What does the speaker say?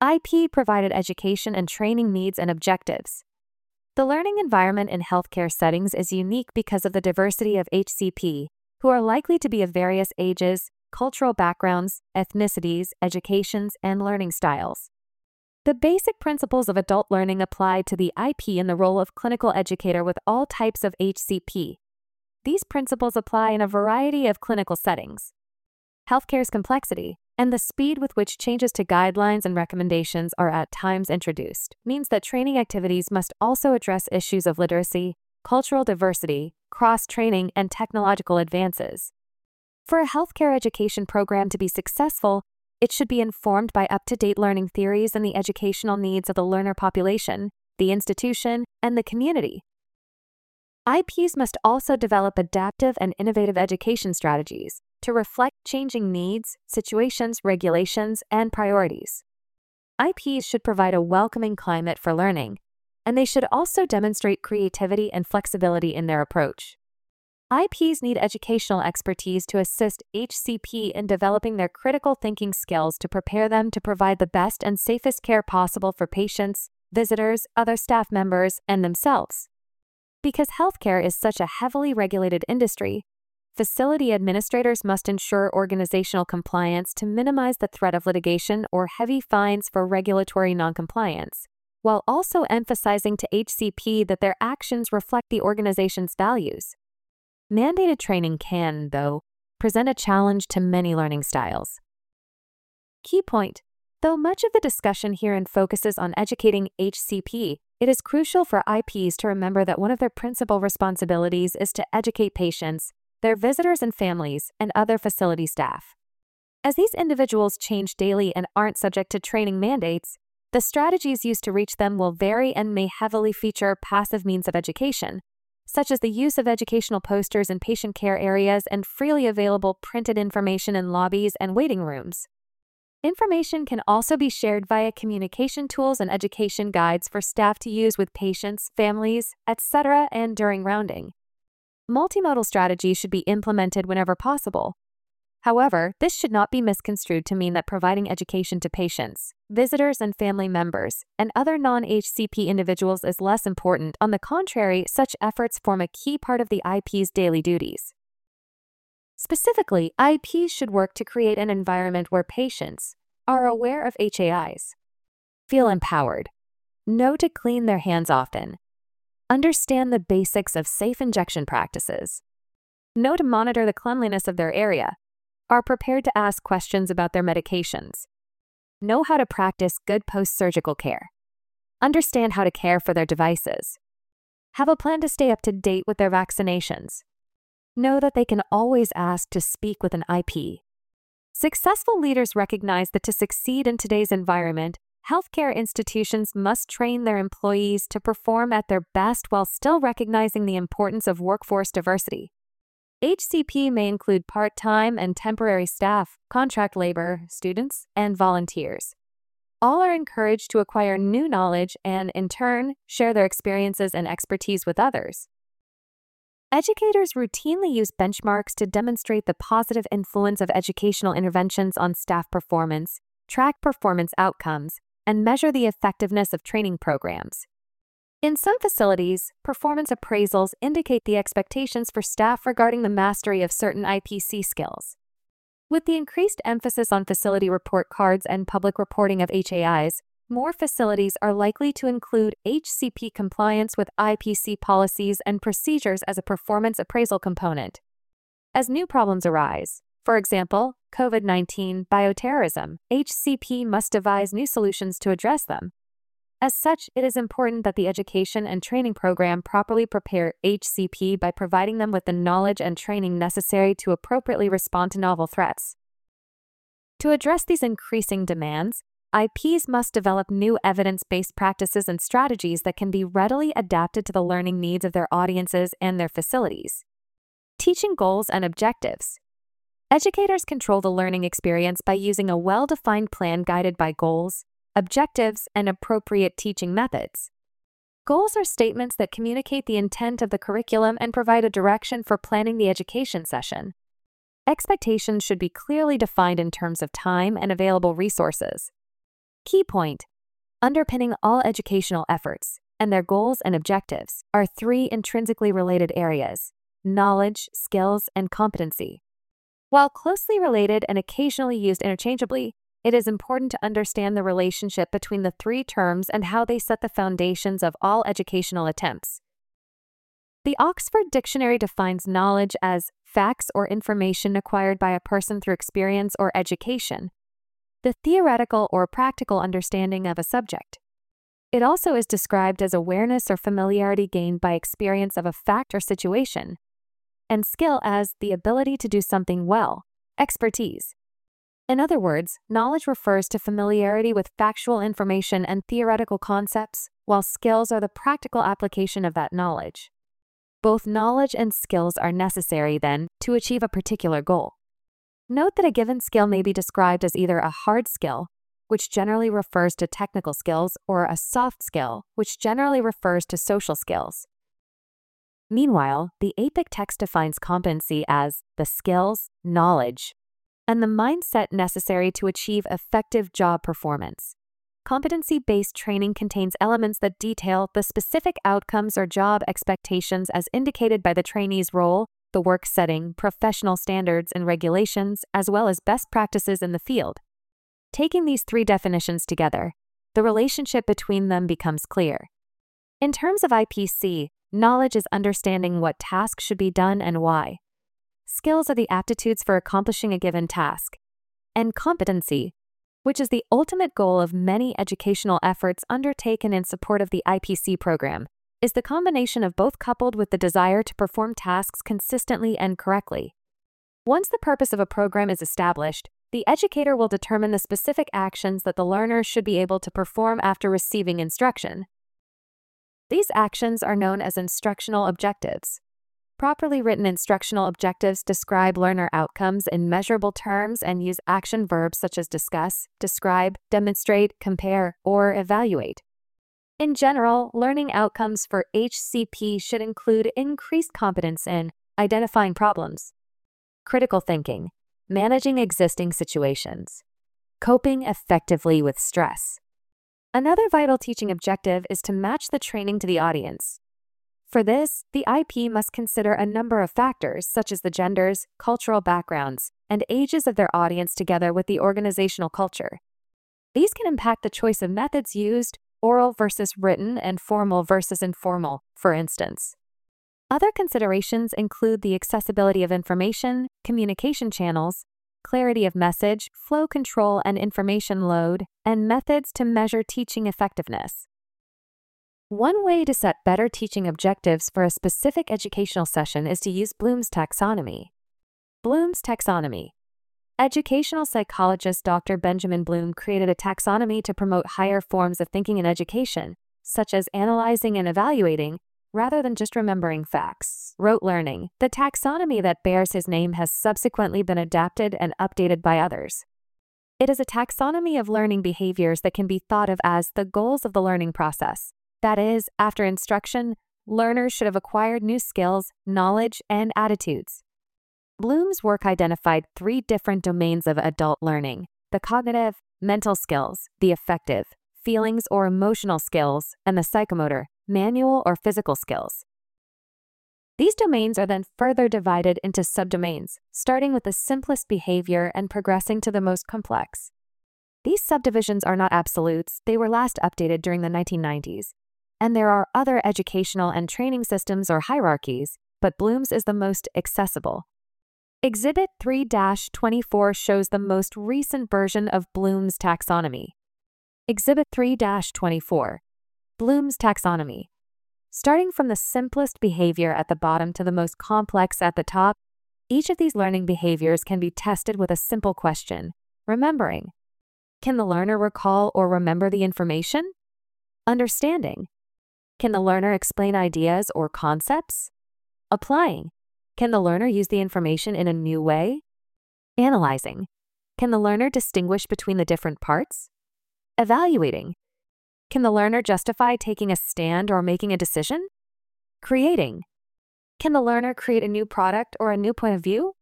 IP provided education and training needs and objectives. The learning environment in healthcare settings is unique because of the diversity of HCP, who are likely to be of various ages, cultural backgrounds, ethnicities, educations, and learning styles. The basic principles of adult learning apply to the IP in the role of clinical educator with all types of HCP. These principles apply in a variety of clinical settings. Healthcare's complexity and the speed with which changes to guidelines and recommendations are at times introduced means that training activities must also address issues of literacy, cultural diversity, cross-training, and technological advances. For a healthcare education program to be successful, it should be informed by up-to-date learning theories and the educational needs of the learner population, the institution, and the community. IPs must also develop adaptive and innovative education strategies to reflect changing needs, situations, regulations, and priorities. IPs should provide a welcoming climate for learning, and they should also demonstrate creativity and flexibility in their approach. IPs need educational expertise to assist HCP in developing their critical thinking skills to prepare them to provide the best and safest care possible for patients, visitors, other staff members, and themselves. Because healthcare is such a heavily regulated industry, facility administrators must ensure organizational compliance to minimize the threat of litigation or heavy fines for regulatory noncompliance, while also emphasizing to HCP that their actions reflect the organization's values. Mandated training can, though, present a challenge to many learning styles. Key point: though much of the discussion herein focuses on educating HCP, it is crucial for IPs to remember that one of their principal responsibilities is to educate patients, their visitors and families, and other facility staff. As these individuals change daily and aren't subject to training mandates, the strategies used to reach them will vary and may heavily feature passive means of education, such as the use of educational posters in patient care areas and freely available printed information in lobbies and waiting rooms. Information can also be shared via communication tools and education guides for staff to use with patients, families, etc., and during rounding. Multimodal strategies should be implemented whenever possible. However, this should not be misconstrued to mean that providing education to patients, visitors and family members, and other non-HCP individuals is less important. On the contrary, such efforts form a key part of the IP's daily duties. Specifically, IPs should work to create an environment where patients are aware of HAIs, feel empowered, know to clean their hands often, understand the basics of safe injection practices, know to monitor the cleanliness of their area, are prepared to ask questions about their medications, know how to practice good post-surgical care, understand how to care for their devices, have a plan to stay up to date with their vaccinations, know that they can always ask to speak with an IP. Successful leaders recognize that to succeed in today's environment, healthcare institutions must train their employees to perform at their best while still recognizing the importance of workforce diversity. HCP may include part-time and temporary staff, contract labor, students, and volunteers. All are encouraged to acquire new knowledge and, in turn, share their experiences and expertise with others. Educators routinely use benchmarks to demonstrate the positive influence of educational interventions on staff performance, track performance outcomes, and measure the effectiveness of training programs. In some facilities, performance appraisals indicate the expectations for staff regarding the mastery of certain IPC skills. With the increased emphasis on facility report cards and public reporting of HAIs, more facilities are likely to include HCP compliance with IPC policies and procedures as a performance appraisal component. As new problems arise, for example, COVID-19 bioterrorism, HCP must devise new solutions to address them. As such, it is important that the education and training program properly prepare HCP by providing them with the knowledge and training necessary to appropriately respond to novel threats. To address these increasing demands, IPs must develop new evidence-based practices and strategies that can be readily adapted to the learning needs of their audiences and their facilities. Teaching goals and objectives. Educators control the learning experience by using a well-defined plan guided by goals, objectives, and appropriate teaching methods. Goals are statements that communicate the intent of the curriculum and provide a direction for planning the education session. Expectations should be clearly defined in terms of time and available resources. Key point: underpinning all educational efforts and their goals and objectives are three intrinsically related areas: knowledge, skills, and competency. While closely related and occasionally used interchangeably, it is important to understand the relationship between the three terms and how they set the foundations of all educational attempts. The Oxford Dictionary defines knowledge as facts or information acquired by a person through experience or education, the theoretical or practical understanding of a subject. It also is described as awareness or familiarity gained by experience of a fact or situation, and skill as the ability to do something well, expertise. In other words, knowledge refers to familiarity with factual information and theoretical concepts, while skills are the practical application of that knowledge. Both knowledge and skills are necessary, then, to achieve a particular goal. Note that a given skill may be described as either a hard skill, which generally refers to technical skills, or a soft skill, which generally refers to social skills. Meanwhile, the APIC text defines competency as the skills, knowledge, and the mindset necessary to achieve effective job performance. Competency-based training contains elements that detail the specific outcomes or job expectations as indicated by the trainee's role, the work setting, professional standards and regulations, as well as best practices in the field. Taking these three definitions together, the relationship between them becomes clear. In terms of IPC, knowledge is understanding what task should be done and why. Skills are the aptitudes for accomplishing a given task. And competency, which is the ultimate goal of many educational efforts undertaken in support of the IPC program, is the combination of both coupled with the desire to perform tasks consistently and correctly. Once the purpose of a program is established, the educator will determine the specific actions that the learner should be able to perform after receiving instruction. These actions are known as instructional objectives. Properly written instructional objectives describe learner outcomes in measurable terms and use action verbs such as discuss, describe, demonstrate, compare, or evaluate. In general, learning outcomes for HCP should include increased competence in identifying problems, critical thinking, managing existing situations, coping effectively with stress. Another vital teaching objective is to match the training to the audience. For this, the IP must consider a number of factors such as the genders, cultural backgrounds, and ages of their audience together with the organizational culture. These can impact the choice of methods used, oral versus written and formal versus informal, for instance. Other considerations include the accessibility of information, communication channels, clarity of message, flow control and information load, and methods to measure teaching effectiveness. One way to set better teaching objectives for a specific educational session is to use Bloom's taxonomy. Bloom's taxonomy. Educational psychologist Dr. Benjamin Bloom created a taxonomy to promote higher forms of thinking in education, such as analyzing and evaluating, rather than just remembering facts. Rote learning. The taxonomy that bears his name has subsequently been adapted and updated by others. It is a taxonomy of learning behaviors that can be thought of as the goals of the learning process. That is, after instruction, learners should have acquired new skills, knowledge, and attitudes. Bloom's work identified three different domains of adult learning: the cognitive, mental skills, the affective, feelings or emotional skills, and the psychomotor, manual or physical skills. These domains are then further divided into subdomains, starting with the simplest behavior and progressing to the most complex. These subdivisions are not absolutes, they were last updated during the 1990s. And there are other educational and training systems or hierarchies, but Bloom's is the most accessible. Exhibit 3-24 shows the most recent version of Bloom's taxonomy. Exhibit 3-24. Bloom's taxonomy. Starting from the simplest behavior at the bottom to the most complex at the top, each of these learning behaviors can be tested with a simple question: remembering. Can the learner recall or remember the information? Understanding. Can the learner explain ideas or concepts? Applying. Can the learner use the information in a new way? Analyzing. Can the learner distinguish between the different parts? Evaluating. Can the learner justify taking a stand or making a decision? Creating. Can the learner create a new product or a new point of view?